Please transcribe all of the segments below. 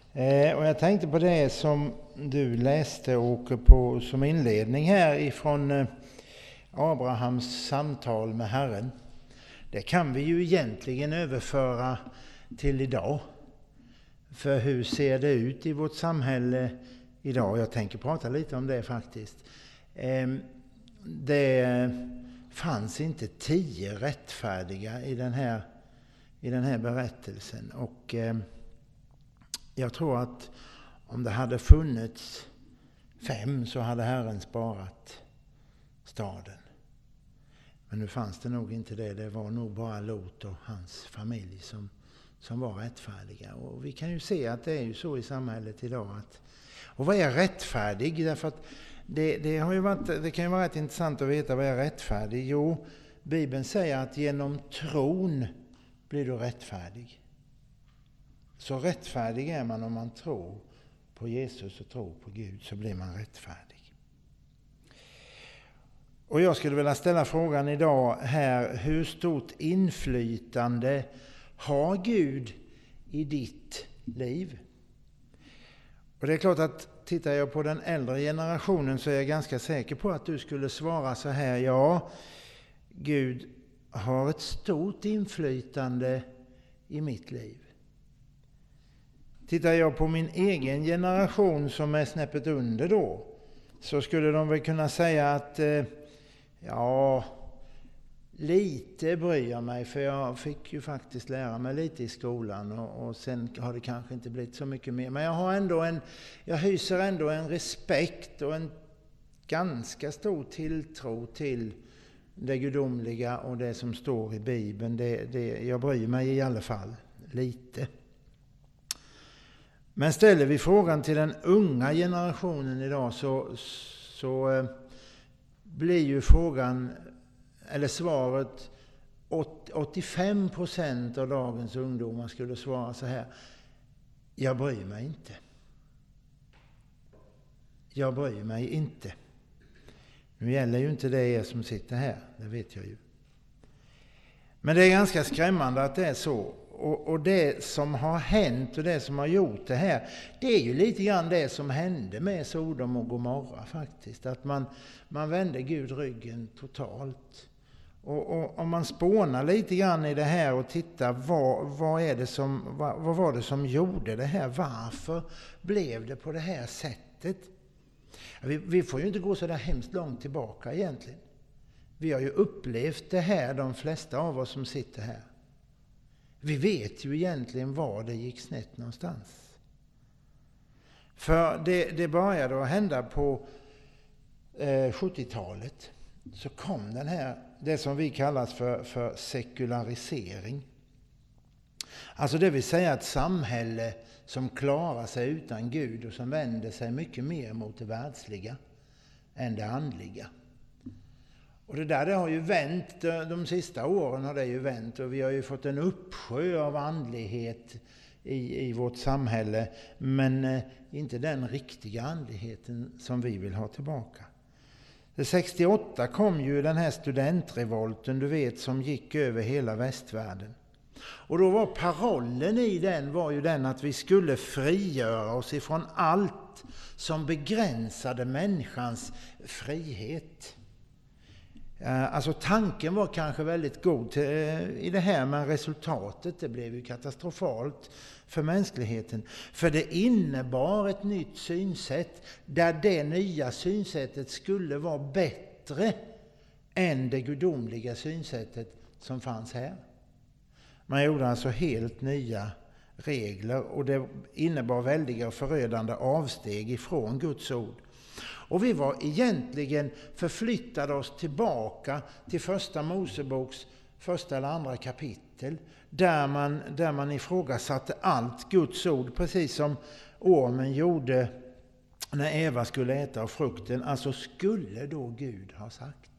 Och jag tänkte på det som du läste och på som inledning här ifrån Abrahams samtal med Herren. Det kan vi ju egentligen överföra till idag. För hur ser det ut i vårt samhälle idag? Jag tänker prata lite om det faktiskt. Det fanns inte 10 rättfärdiga i den här berättelsen. Och jag tror att om det hade funnits 5 så hade Herren sparat staden. Men nu fanns det nog inte det. Det var nog bara Lot och hans familj som var rättfärdiga. Och vi kan ju se att det är ju så i samhället idag. Och vad är rättfärdig? Därför att det kan ju vara rätt intressant att veta vad är rättfärdig. Jo, Bibeln säger att genom tron blir du rättfärdig. Så rättfärdig är man om man tror på Jesus och tror på Gud, så blir man rättfärdig. Och jag skulle vilja ställa frågan idag här: hur stort inflytande har Gud i ditt liv? Och det är klart att tittar jag på den äldre generationen så är jag ganska säker på att du skulle svara så här: ja, Gud har ett stort inflytande i mitt liv. Tittar jag på min egen generation som är snäppet under då, så skulle de väl kunna säga att ja, lite bryr jag mig, för jag fick ju faktiskt lära mig lite i skolan och sen har det kanske inte blivit så mycket mer. Men jag hyser ändå en respekt och en ganska stor tilltro till det gudomliga och det som står i Bibeln. Jag bryr mig i alla fall lite. Men ställer vi frågan till den unga generationen idag så blir ju frågan, eller svaret, 85% av dagens ungdomar skulle svara så här: jag bryr mig inte. Jag bryr mig inte. Nu gäller ju inte det er som sitter här, det vet jag ju. Men det är ganska skrämmande att det är så. Och det som har hänt och det som har gjort det här, det är ju lite grann det som hände med Sodom och Gomorra faktiskt. Att man vände Gud ryggen totalt. Och om man spånar lite grann i det här och tittar, vad var det som gjorde det här? Varför blev det på det här sättet? Vi får ju inte gå så där hemskt långt tillbaka egentligen. Vi har ju upplevt det här, de flesta av oss som sitter här. Vi vet ju egentligen var det gick snett någonstans. För det började att hända på 70-talet. Så kom det som vi kallar för sekularisering. Alltså det vill säga ett samhälle som klarar sig utan Gud och som vänder sig mycket mer mot det världsliga än det andliga. Och det har ju vänt, de sista åren har det ju vänt, och vi har ju fått en uppsjö av andlighet i vårt samhälle, men inte den riktiga andligheten som vi vill ha tillbaka. 68 kom ju den här studentrevolten, du vet, som gick över hela västvärlden. Och då var parollen i den var ju den att vi skulle frigöra oss ifrån allt som begränsade människans frihet. Alltså tanken var kanske väldigt god i det här, men resultatet det blev ju katastrofalt för mänskligheten. För det innebar ett nytt synsätt där det nya synsättet skulle vara bättre än det gudomliga synsättet som fanns här. Man gjorde alltså helt nya regler och det innebar väldiga och förödande avsteg ifrån Guds ord. Och vi var egentligen förflyttade oss tillbaka till första Moseboks första eller andra kapitel. Där man ifrågasatte allt Guds ord, precis som ormen gjorde när Eva skulle äta av frukten. Alltså skulle då Gud ha sagt?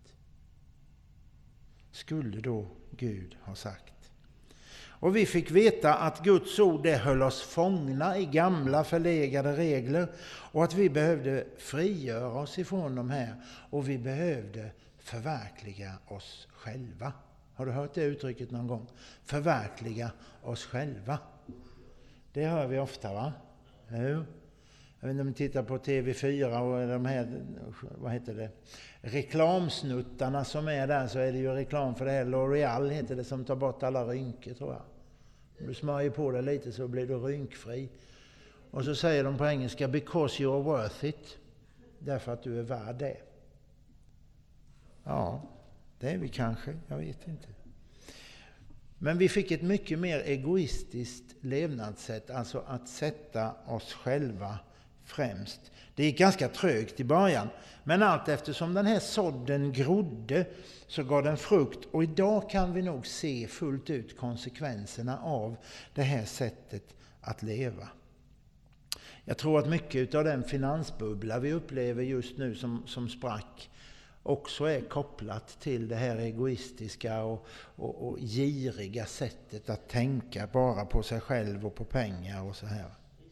Skulle då Gud ha sagt? Och vi fick veta att Guds ord det höll oss fångna i gamla förlegade regler och att vi behövde frigöra oss ifrån de här och vi behövde förverkliga oss själva. Har du hört det uttrycket någon gång? Förverkliga oss själva. Det hör vi ofta, va? Jo. Jag vet inte om ni tittar på TV4 och de här, vad heter det, reklamsnuttarna som är där, så är det ju reklam för det här. L'Oreal heter det, som tar bort alla rynkor, tror jag. Du smörjer på det lite så blir du rynkfri. Och så säger de på engelska, because you are worth it. Därför att du är värd det. Ja, det är vi kanske, jag vet inte. Men vi fick ett mycket mer egoistiskt levnadssätt, alltså att sätta oss själva främst. Det gick ganska trögt i början, men allt eftersom den här sådden grodde så gav den frukt, och idag kan vi nog se fullt ut konsekvenserna av det här sättet att leva. Jag tror att mycket av den finansbubbla vi upplever just nu som sprack också är kopplat till det här egoistiska och giriga sättet att tänka bara på sig själv och på pengar och så här.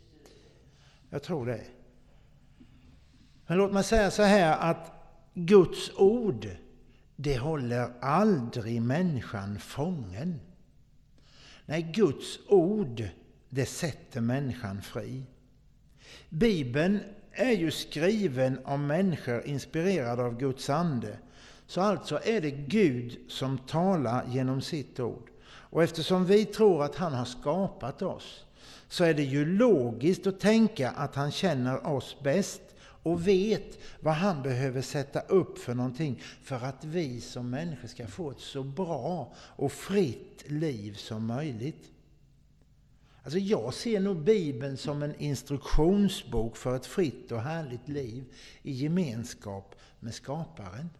Jag tror det. Men låt mig säga så här, att Guds ord, det håller aldrig människan fången. Nej, Guds ord, det sätter människan fri. Bibeln är ju skriven av människor inspirerade av Guds ande. Så alltså är det Gud som talar genom sitt ord. Och eftersom vi tror att han har skapat oss, så är det ju logiskt att tänka att han känner oss bäst och vet vad han behöver sätta upp för någonting för att vi som människor ska få ett så bra och fritt liv som möjligt. Alltså jag ser nog Bibeln som en instruktionsbok för ett fritt och härligt liv i gemenskap med skaparen.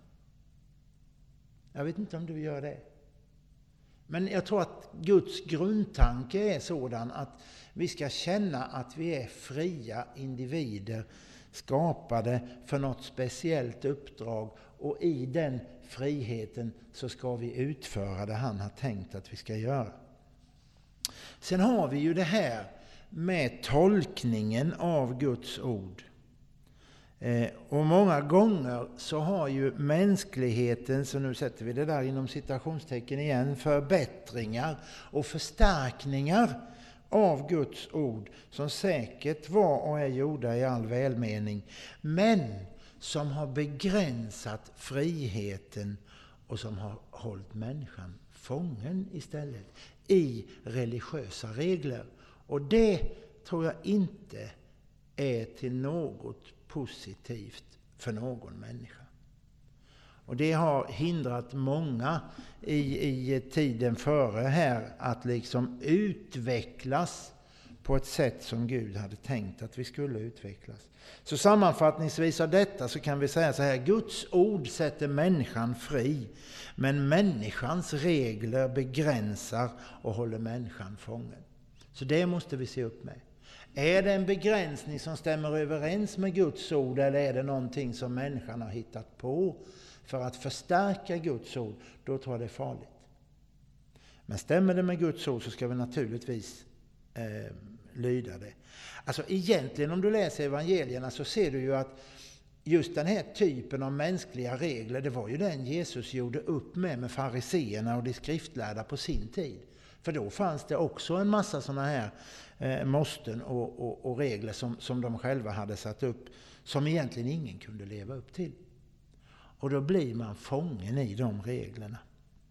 Jag vet inte om du gör det. Men jag tror att Guds grundtanke är sådan att vi ska känna att vi är fria individer, skapade för något speciellt uppdrag, och i den friheten så ska vi utföra det han har tänkt att vi ska göra. Sen har vi ju det här med tolkningen av Guds ord. Och många gånger så har ju mänskligheten, så nu sätter vi det där inom citationstecken igen, förbättringar och förstärkningar av Guds ord, som säkert var och är gjorda i all välmening, men som har begränsat friheten och som har hållit människan fången istället i religiösa regler. Och det tror jag inte är till något positivt för någon människa. Och det har hindrat många i tiden före här att liksom utvecklas på ett sätt som Gud hade tänkt att vi skulle utvecklas. Så sammanfattningsvis av detta så kan vi säga så här: Guds ord sätter människan fri, men människans regler begränsar och håller människan fången. Så det måste vi se upp med. Är det en begränsning som stämmer överens med Guds ord, eller är det någonting som människan har hittat på för att förstärka Guds ord? Då tror jag det är farligt. Men stämmer det med Guds ord så ska vi naturligtvis lyda det. Alltså egentligen om du läser evangelierna så ser du ju att just den här typen av mänskliga regler, det var ju den Jesus gjorde upp med fariseerna och de skriftlärda på sin tid. För då fanns det också en massa sådana här måsten och regler som de själva hade satt upp, som egentligen ingen kunde leva upp till. Och då blir man fången i de reglerna.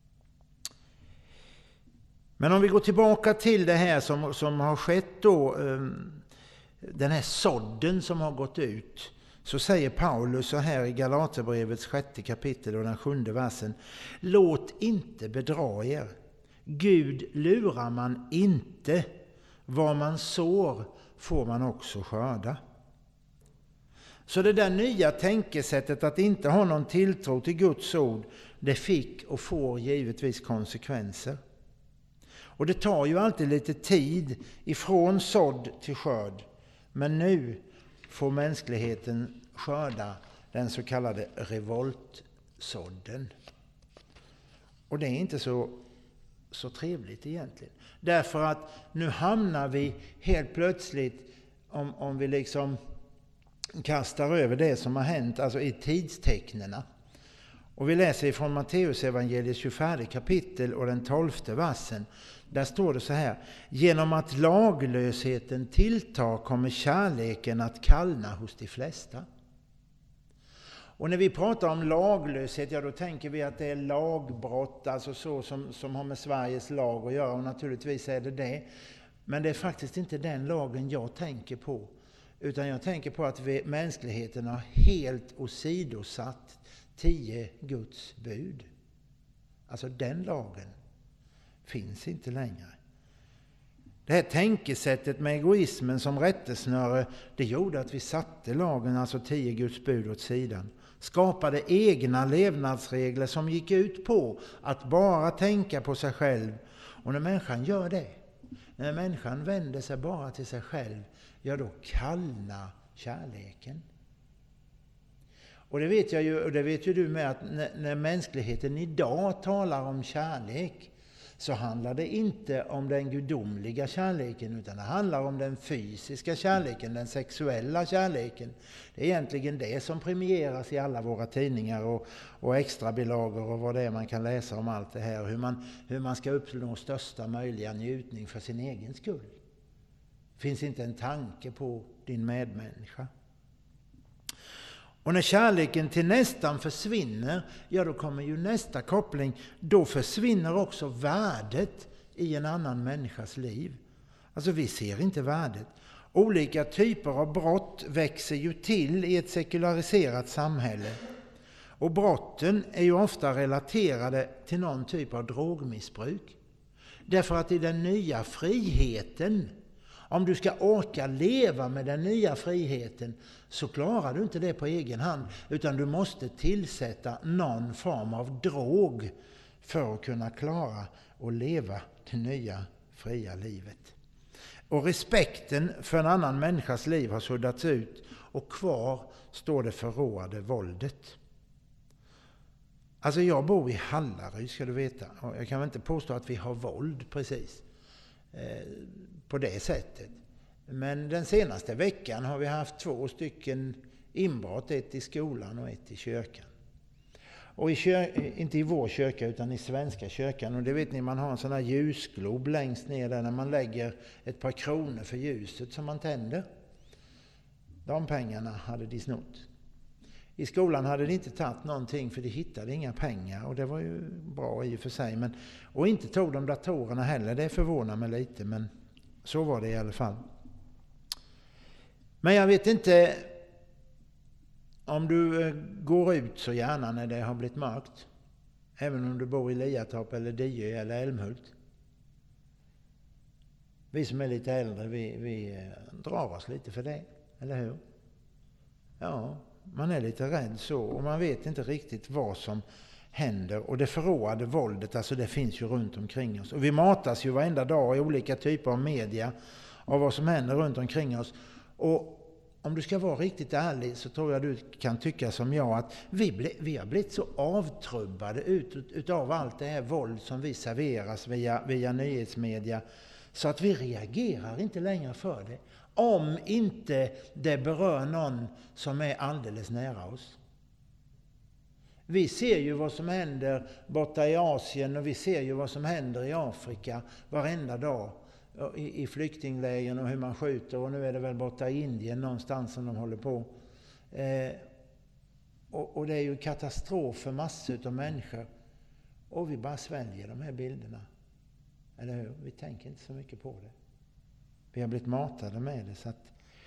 Men om vi går tillbaka till det här som har skett då, den här sådden som har gått ut, så säger Paulus så här i Galaterbrevets 6 kapitel och den 7 versen: låt inte bedra er. Gud lurar man inte. Vad man sår får man också skörda. Så det där nya tänkesättet att inte ha någon tilltro till Guds ord, det fick och får givetvis konsekvenser. Och det tar ju alltid lite tid ifrån sådd till skörd. Men nu får mänskligheten skörda den så kallade revoltsådden. Och det är inte så trevligt egentligen. Därför att nu hamnar vi helt plötsligt, om vi liksom kastar över det som har hänt, alltså i tidstecknena. Och vi läser ifrån Matteus evangeliets 24 kapitel och den 12:e versen. Där står det så här: genom att laglösheten tilltar kommer kärleken att kallna hos de flesta. Och när vi pratar om laglöshet, ja då tänker vi att det är lagbrott, alltså så som har med Sveriges lag att göra, och naturligtvis är det. Men det är faktiskt inte den lagen jag tänker på, utan jag tänker på att mänskligheten har helt åsidosatt 10 Guds bud. Alltså den lagen finns inte längre. Det här tänkesättet med egoismen som rättesnöre, det gjorde att vi satte lagen, alltså 10 Guds bud, åt sidan. Skapade egna levnadsregler som gick ut på att bara tänka på sig själv. Och när människan gör det, när människan vänder sig bara till sig själv, ja då kallnar kärleken. Och det vet jag ju, och det vet ju du med, att när mänskligheten idag talar om kärlek, så handlar det inte om den gudomliga kärleken, utan det handlar om den fysiska kärleken, den sexuella kärleken. Det är egentligen det som premieras i alla våra tidningar och extra bilagor och vad det är man kan läsa om allt det här. Hur man ska uppnå största möjliga njutning för sin egen skull. Det finns inte en tanke på din medmänniska. Och när kärleken till nästan försvinner, ja då kommer ju nästa koppling. Då försvinner också värdet i en annan människas liv. Alltså vi ser inte värdet. Olika typer av brott växer ju till i ett sekulariserat samhälle. Och brotten är ju ofta relaterade till någon typ av drogmissbruk. Därför att i den nya friheten, om du ska orka leva med den nya friheten, så klarar du inte det på egen hand, utan du måste tillsätta någon form av drog för att kunna klara och leva det nya fria livet. Och respekten för en annan människas liv har suddats ut, och kvar står det förråade våldet. Alltså jag bor i Hallaryd, ska du veta, och jag kan väl inte påstå att vi har våld precis på det sättet. Men den senaste veckan har vi haft 2 stycken inbrott, ett i skolan och ett i kyrkan. Och inte i vår kyrka utan i svenska kyrkan. Och det vet ni, man har en sån här ljusglob längst ner där när man lägger ett par kronor för ljuset som man tänder. De pengarna hade de snott. I skolan hade de inte tagit någonting för de hittade inga pengar, och det var ju bra i och för sig. Och inte tog de datorerna heller, det förvånar mig lite, men så var det i alla fall. Men jag vet inte om du går ut så gärna när det har blivit mörkt, även om du bor i Liatorp eller Diö eller Älmhult. Vi som är lite äldre, vi drar oss lite för det, eller hur? Ja, man är lite rädd så, och man vet inte riktigt vad som händer. Och det förråade våldet, alltså det finns ju runt omkring oss. Och vi matas ju varenda dag i olika typer av media av vad som händer runt omkring oss. Och om du ska vara riktigt ärlig så tror jag du kan tycka som jag att vi har blivit så avtrubbade utav allt det här våld som vi serveras via nyhetsmedia, så att vi reagerar inte längre för det. Om inte det berör någon som är alldeles nära oss. Vi ser ju vad som händer borta i Asien, och vi ser ju vad som händer i Afrika varenda dag. I flyktinglägen och hur man skjuter, och nu är det väl borta i Indien någonstans som de håller på. Och det är ju katastrof för massor av människor. Och vi bara sväljer de här bilderna. Eller hur? Vi tänker inte så mycket på det. Vi har blivit matade med det, så att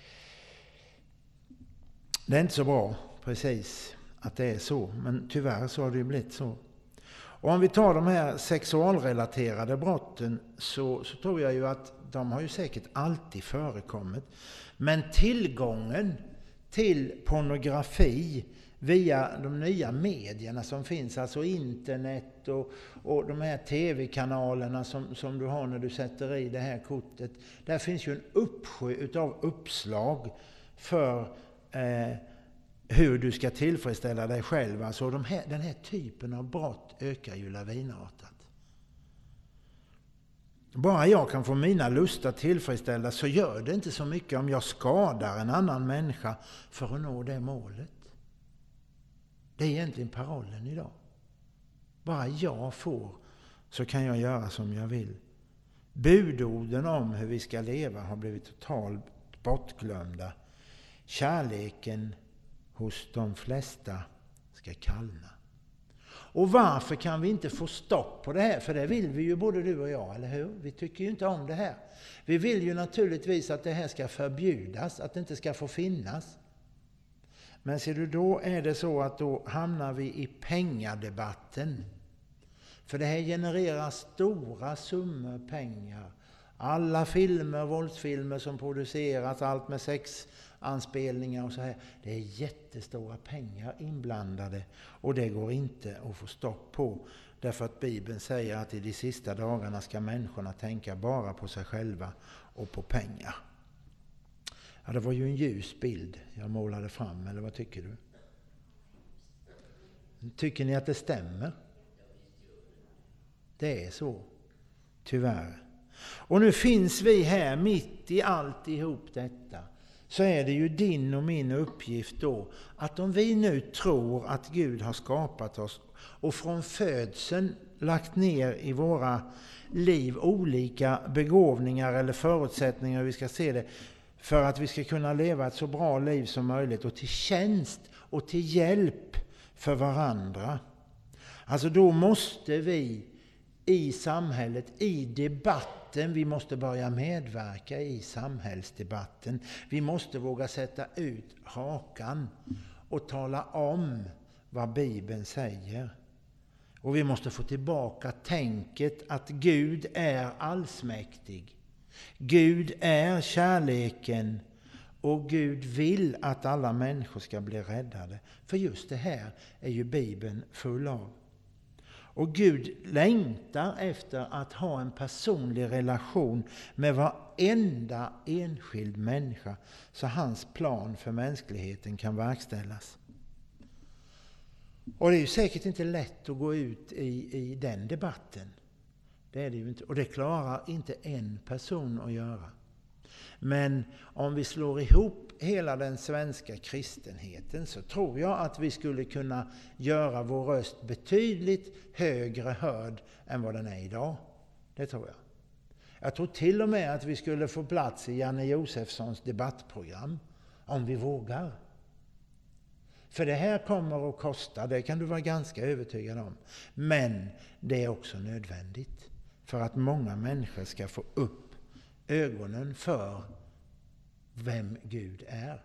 det är inte så bra precis att det är så. Men tyvärr så har det ju blivit så. Och om vi tar de här sexualrelaterade brotten så tror jag ju att de har ju säkert alltid förekommit. Men tillgången till pornografi via de nya medierna som finns, alltså internet och de här tv-kanalerna som du har när du sätter i det här kortet. Där finns ju en uppsjö utav uppslag för hur du ska tillfredsställa dig själv. Alltså den här typen av brott ökar ju lavinartat. Bara jag kan få mina lustar tillfredsställda, så gör det inte så mycket om jag skadar en annan människa för att nå det målet. Det är egentligen parollen idag. Bara jag får, så kan jag göra som jag vill. Budorden om hur vi ska leva har blivit totalt bortglömda. Kärleken hos de flesta ska kallna. Och varför kan vi inte få stopp på det här? För det vill vi ju både du och jag, eller hur? Vi tycker ju inte om det här. Vi vill ju naturligtvis att det här ska förbjudas, att det inte ska få finnas. Men ser du, då är det så att då hamnar vi i pengadebatten. För det här genererar stora summor pengar. Alla filmer, våldsfilmer som produceras, allt med sexanspelningar och så här. Det är jättestora pengar inblandade och det går inte att få stopp på. Därför att Bibeln säger att i de sista dagarna ska människorna tänka bara på sig själva och på pengar. Ja, det var ju en ljus bild jag målade fram, eller vad tycker du? Tycker ni att det stämmer? Det är så, tyvärr. Och nu finns vi här mitt i alltihop detta. Så är det ju din och min uppgift då att om vi nu tror att Gud har skapat oss och från födseln lagt ner i våra liv olika begåvningar eller förutsättningar, vi ska se det, för att vi ska kunna leva ett så bra liv som möjligt och till tjänst och till hjälp för varandra. Alltså då måste vi i samhället, i debatten, vi måste börja medverka i samhällsdebatten. Vi måste våga sätta ut hakan och tala om vad Bibeln säger. Och vi måste få tillbaka tänket att Gud är allsmäktig. Gud är kärleken och Gud vill att alla människor ska bli räddade. För just det här är ju Bibeln full av. Och Gud längtar efter att ha en personlig relation med varenda enskild människa så hans plan för mänskligheten kan verkställas. Och det är ju säkert inte lätt att gå ut i den debatten. Det är det ju inte. Och det klarar inte en person att göra. Men om vi slår ihop hela den svenska kristenheten så tror jag att vi skulle kunna göra vår röst betydligt högre hörd än vad den är idag. Det tror jag. Jag tror till och med att vi skulle få plats i Janne Josefssons debattprogram om vi vågar. För det här kommer att kosta, det kan du vara ganska övertygad om. Men det är också nödvändigt för att många människor ska få upp ögonen för vem Gud är.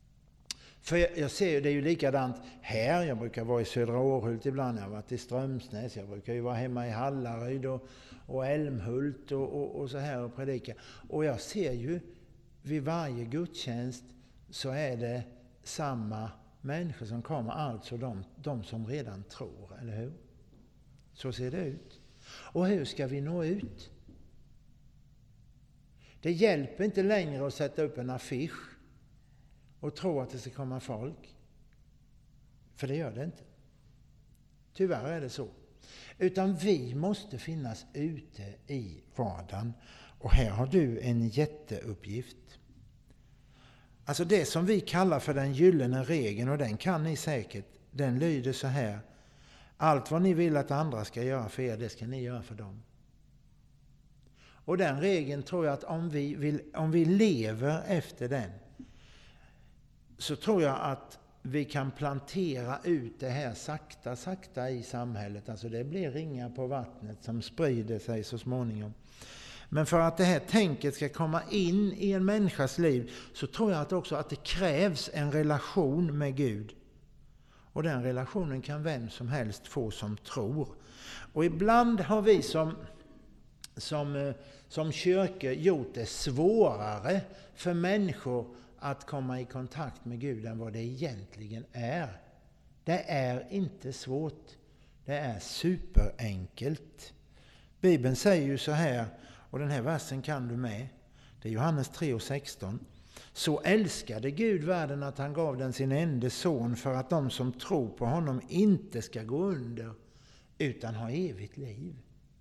För jag ser, det är ju likadant här. Jag brukar vara i Södra Århult ibland. Jag har varit i Strömsnäs. Jag brukar ju vara hemma i Hallaryd och Älmhult och så här och predika. Och jag ser ju vid varje gudstjänst så är det samma människor som kommer. Alltså de som redan tror, eller hur? Så ser det ut. Och hur ska vi nå ut? Det hjälper inte längre att sätta upp en affisch och tro att det ska komma folk. För det gör det inte. Tyvärr är det så. Utan vi måste finnas ute i vardagen. Och här har du en jätteuppgift. Alltså det som vi kallar för den gyllene regeln, och den kan ni säkert, den lyder så här. Allt vad ni vill att andra ska göra för er, det ska ni göra för dem. Och den regeln tror jag att om vi lever efter den så tror jag att vi kan plantera ut det här sakta i samhället. Alltså det blir ringar på vattnet som sprider sig så småningom. Men för att det här tänket ska komma in i en människas liv så tror jag också att det krävs en relation med Gud. Och den relationen kan vem som helst få som tror. Och ibland har vi som kyrkor gjort det svårare för människor att komma i kontakt med Gud än vad det egentligen är. Det är inte svårt. Det är superenkelt. Bibeln säger ju så här, och den här versen kan du med. Det är Johannes 3:16. Så älskade Gud världen att han gav den sin enda son för att de som tror på honom inte ska gå under utan ha evigt liv.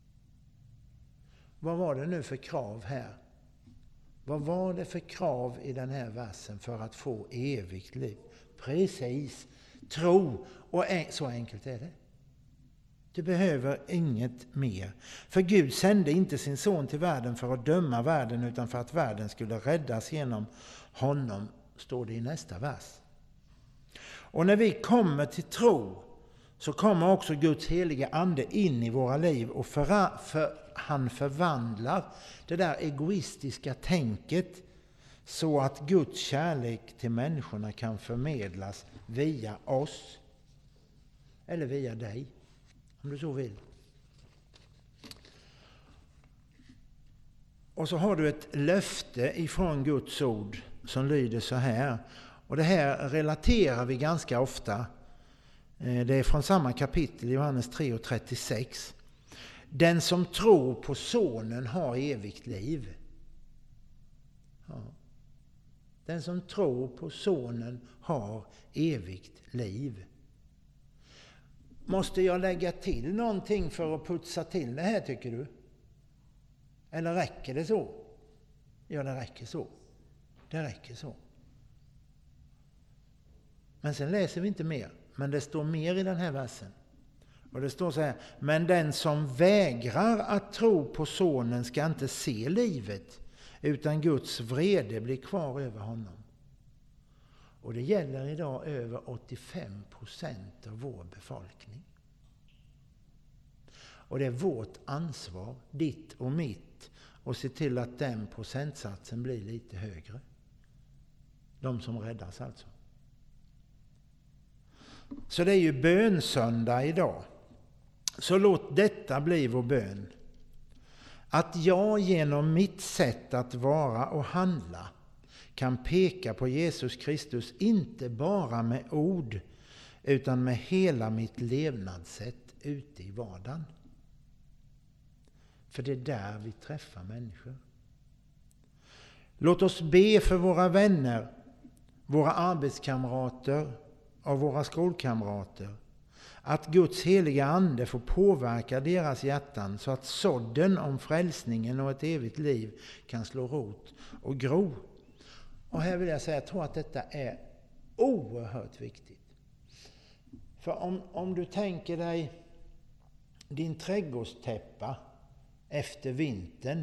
Vad var det nu för krav här? Vad var det för krav i den här versen för att få evigt liv? Precis, tro. Och så enkelt är det. Du behöver inget mer. För Gud sände inte sin son till världen för att döma världen, utan för att världen skulle räddas genom honom, står det i nästa vers. Och när vi kommer till tro så kommer också Guds heliga ande in i våra liv och han förvandlar det där egoistiska tänket så att Guds kärlek till människorna kan förmedlas via oss eller via dig, om du så vill. Och så har du ett löfte ifrån Guds ord som lyder så här. Och det här relaterar vi ganska ofta. Det är från samma kapitel, Johannes 3:36. Den som tror på sonen har evigt liv. Ja. Den som tror på sonen har evigt liv. Måste jag lägga till någonting för att putsa till det här, tycker du? Eller räcker det så? Ja, det räcker så. Det räcker så. Men sen läser vi inte mer. Men det står mer i den här versen. Och det står så här: men den som vägrar att tro på sonen ska inte se livet, utan Guds vrede blir kvar över honom. Och det gäller idag över 85% av vår befolkning. Och det är vårt ansvar, ditt och mitt, att se till att den procentsatsen blir lite högre. De som räddas alltså. Så det är ju bönsöndag idag. Så låt detta bli vår bön. Att jag genom mitt sätt att vara och handla kan peka på Jesus Kristus, inte bara med ord utan med hela mitt levnadssätt ute i vardagen. För det är där vi träffar människor. Låt oss be för våra vänner, våra arbetskamrater och våra skolkamrater, att Guds heliga ande får påverka deras hjärtan så att sådden om frälsningen och ett evigt liv kan slå rot och gro. Och här vill jag säga, jag tror att detta är oerhört viktigt. För om du tänker dig din trädgårdstäppa efter vintern,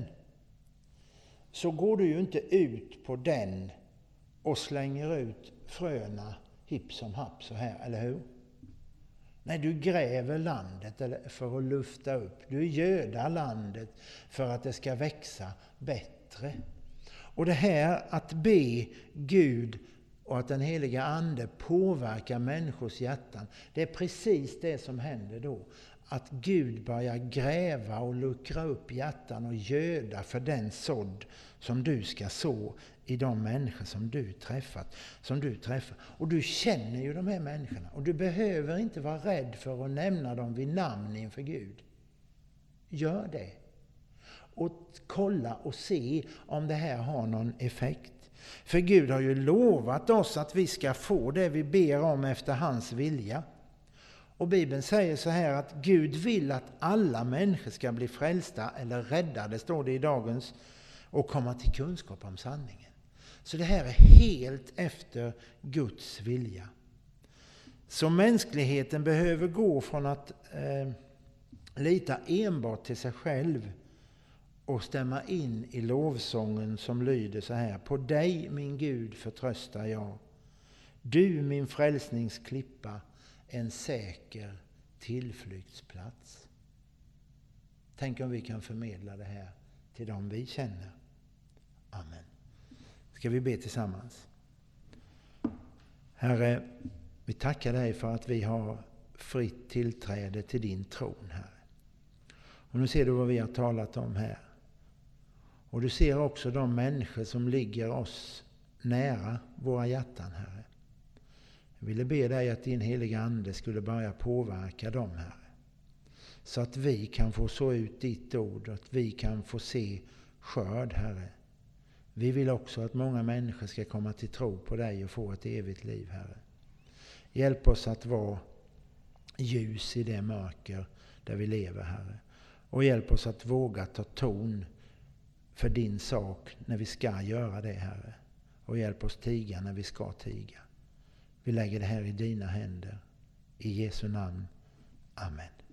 så går du ju inte ut på den och slänger ut fröna hipp som happ så här, eller hur? Nej, du gräver landet för att lufta upp. Du gödar landet för att det ska växa bättre. Och det här att be Gud och att den heliga ande påverkar människors hjärtan, det är precis det som händer då. Att Gud börjar gräva och luckra upp hjärtan och göda för den sådd som du ska så i de människor som du träffar. Och du känner ju de här människorna. Och du behöver inte vara rädd för att nämna dem vid namn inför Gud. Gör det. Och kolla och se om det här har någon effekt. För Gud har ju lovat oss att vi ska få det vi ber om efter hans vilja. Och Bibeln säger så här att Gud vill att alla människor ska bli frälsta eller räddade, står det i dagens, och komma till kunskap om sanningen. Så det här är helt efter Guds vilja. Så mänskligheten behöver gå från att lita enbart till sig själv och stämma in i lovsången som lyder så här: på dig min Gud förtröstar jag, du min frälsningsklippa, en säker tillflyktsplats. Tänk om vi kan förmedla det här till dem vi känner. Amen. Ska vi be tillsammans? Herre, vi tackar dig för att vi har fritt tillträde till din tron, Herre. Och nu ser du vad vi har talat om här. Och du ser också de människor som ligger oss nära våra hjärtan, Herre. Jag ville be dig att din heliga ande skulle börja påverka dem, Herre. Så att vi kan få så ut ditt ord och att vi kan få se skörd, Herre. Vi vill också att många människor ska komma till tro på dig och få ett evigt liv, Herre. Hjälp oss att vara ljus i det mörker där vi lever, Herre. Och hjälp oss att våga ta ton för din sak när vi ska göra det, Herre. Och hjälp oss tiga när vi ska tiga. Vi lägger det här i dina händer. I Jesu namn. Amen.